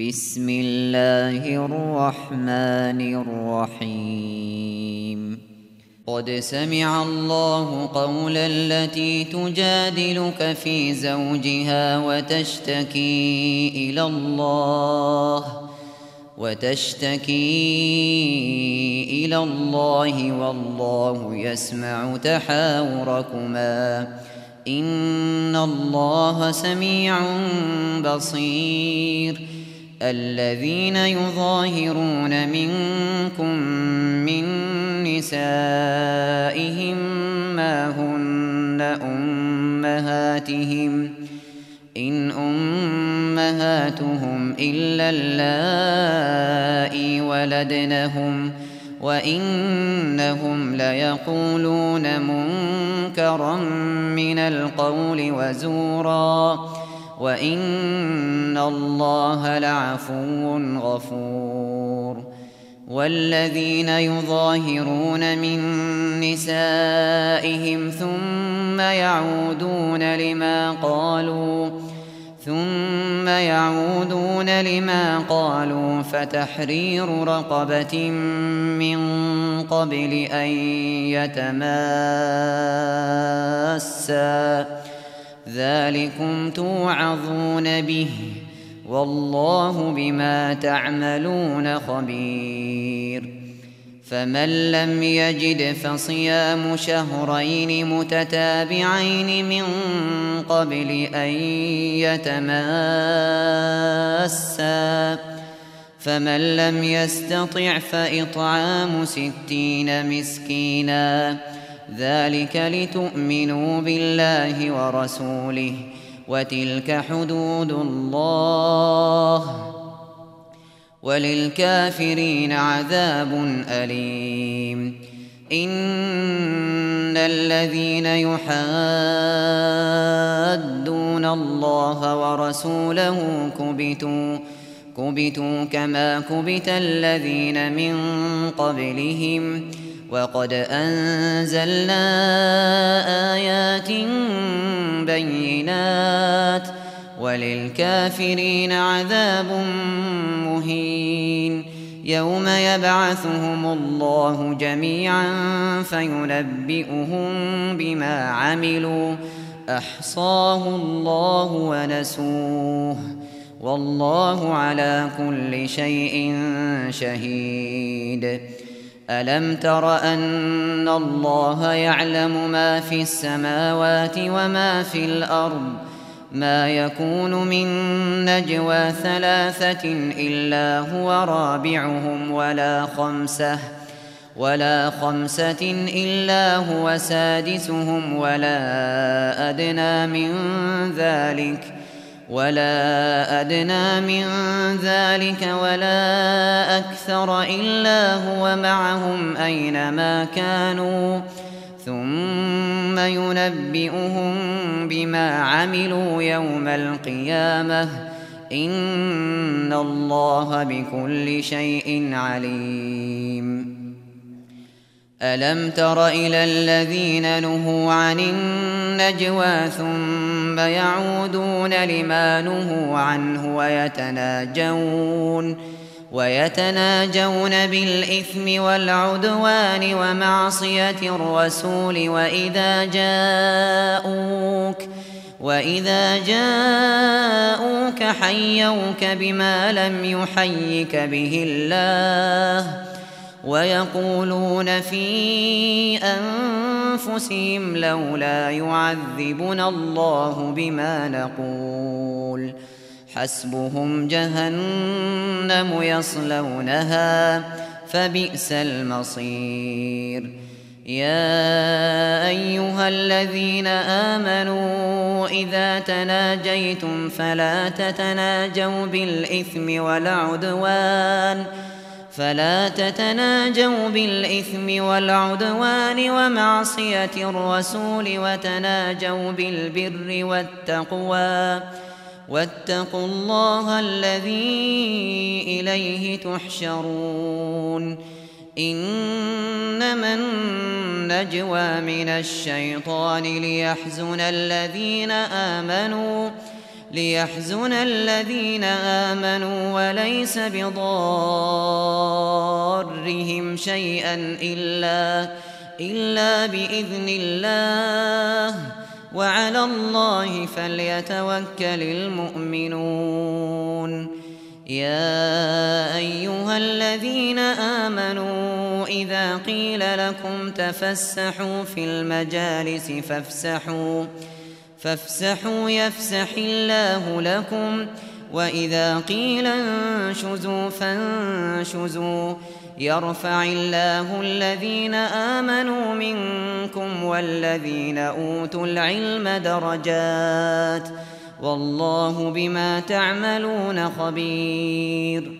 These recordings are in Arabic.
بسم الله الرحمن الرحيم قد سمع الله قول التي تجادلك في زوجها وتشتكي إلى الله والله يسمع تحاوركما إن الله سميع بصير. الذين يظاهرون منكم من نسائهم ما هن أمهاتهم إن أمهاتهم إلا اللائي ولدنهم وإنهم ليقولون منكرا من القول وزورا وإن الله لعفو غفور. والذين يظاهرون من نسائهم ثم يعودون لما قالوا فتحرير رقبة من قبل أن يتماسا ذلكم توعظون به والله بما تعملون خبير. فمن لم يجد فصيام شهرين متتابعين من قبل أن يتماسا فمن لم يستطع فإطعام 60 مسكينا ذلك لتؤمنوا بالله ورسوله وتلك حدود الله وللكافرين عذاب أليم. إن الذين يحادون الله ورسوله كبتوا كما كبت الذين من قبلهم وقد أنزلنا آيات بينات وللكافرين عذاب مهين. يوم يبعثهم الله جميعا فينبئهم بما عملوا أحصاه الله ونسوه والله على كل شيء شهيد. ألم تر أن الله يعلم ما في السماوات وما في الأرض ما يكون من نجوى 3 إلا هو رابعهم ولا خمسة إلا هو سادسهم ولا أدنى من ذلك ولا أكثر إلا هو معهم أينما كانوا ثم ينبئهم بما عملوا يوم القيامة إن الله بكل شيء عليم. ألم تر إلى الذين نهوا عن النجوى ثم يعودون لما نهوا عنه ويتناجون بالإثم والعدوان ومعصية الرسول وإذا جاءوك حيوك بما لم يحيك به الله ويقولون في أنفسهم لولا يعذبنا الله بما نقول حسبهم جهنم يصلونها فبئس المصير. يا أيها الذين آمنوا إذا تناجيتم فلا تتناجوا بالإثم والعدوان ومعصية الرسول وتناجوا بالبر والتقوى واتقوا الله الذي إليه تحشرون. إنما النجوى من الشيطان ليحزن الذين آمنوا ليحزن الذين آمنوا وليس بضارهم شيئا إلا بإذن الله وعلى الله فليتوكل المؤمنون. يا أيها الذين آمنوا إذا قيل لكم تفسحوا في المجالس فافسحوا يفسح الله لكم، وإذا قيل انشزوا فانشزوا يرفع الله الذين آمنوا منكم والذين أوتوا العلم درجات، والله بما تعملون خبير.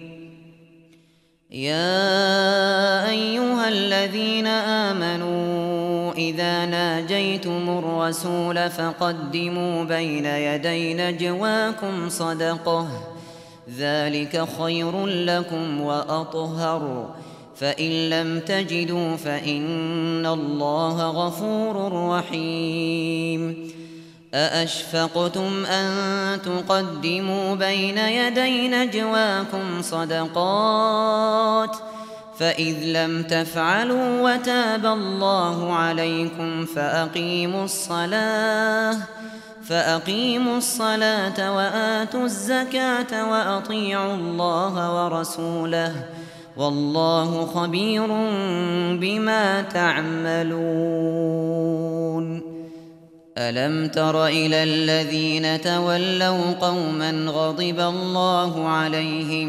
يا أيها الذين آمنوا إذا ناجيتم الرسول فقدموا بين يدي نجواكم صدقة، ذلك خير لكم وأطهر، فإن لم تجدوا فإن الله غفور رحيم. أأشفقتم أن تقدموا بين يدي نجواكم صدقات، فإذ لم تفعلوا وتاب الله عليكم فأقيموا الصلاة وآتوا الزكاة وأطيعوا الله ورسوله، والله خبير بما تعملون. ألم تر إلى الذين تولوا قوما غضب الله عليهم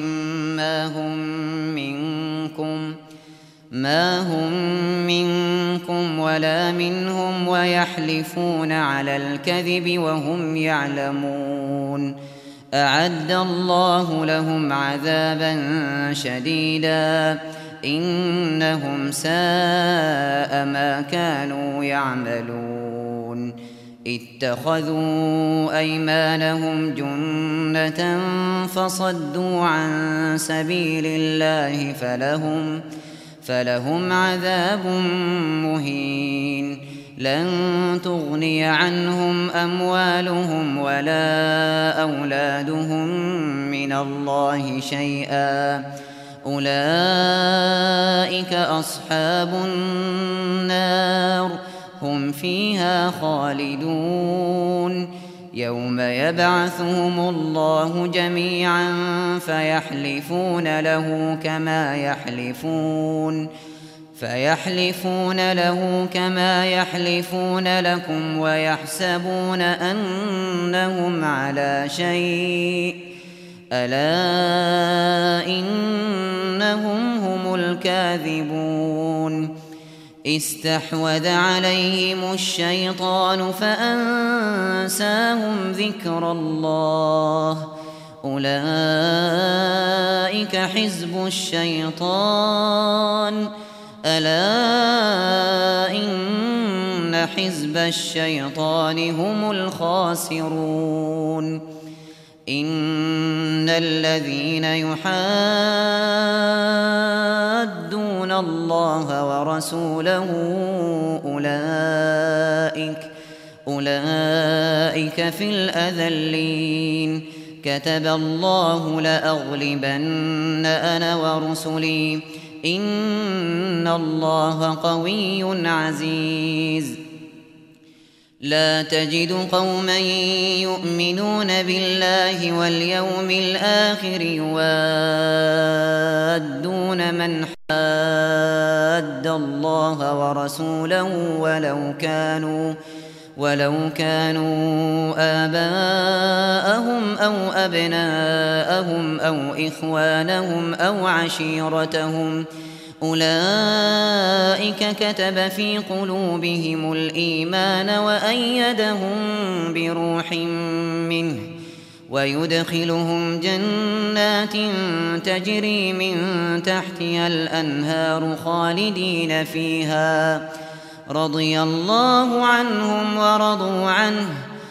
ما هم منكم ولا منهم ويحلفون على الكذب وهم يعلمون، أعد الله لهم عذابا شديدا إنهم ساء ما كانوا يعملون. اتخذوا أيمانهم جنة فصدوا عن سبيل الله فلهم عذاب مهين. لن تغني عنهم أموالهم ولا أولادهم من الله شيئا، أولئك أصحاب النار هم فيها خالدون. يوم يبعثهم الله جميعا فيحلفون له كما يحلفون لكم ويحسبون أنهم على شيء، ألا إنهم هم الكاذبون. استحوذ عليهم الشيطان فأنساهم ذكر الله، أولئك حزب الشيطان، ألا إن حزب الشيطان هم الخاسرون. إن الذين يحادون الله ورسوله أولئك في الأذلين. كتب الله لأغلبن أنا ورسلي إن الله قوي عزيز. لا تجد قوما يؤمنون بالله واليوم الآخر يوادون من حاد الله ورسوله ولو كانوا آباءهم أو أبناءهم أو إخوانهم أو عشيرتهم، أولئك كتب في قلوبهم الإيمان وأيدهم بروح منه، ويدخلهم جنات تجري من تحتها الأنهار خالدين فيها، رضي الله عنهم ورضوا عنه،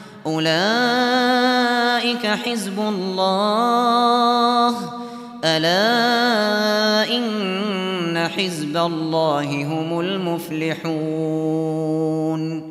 أولئك حزب الله، ألا إن حزب الله هم المفلحون.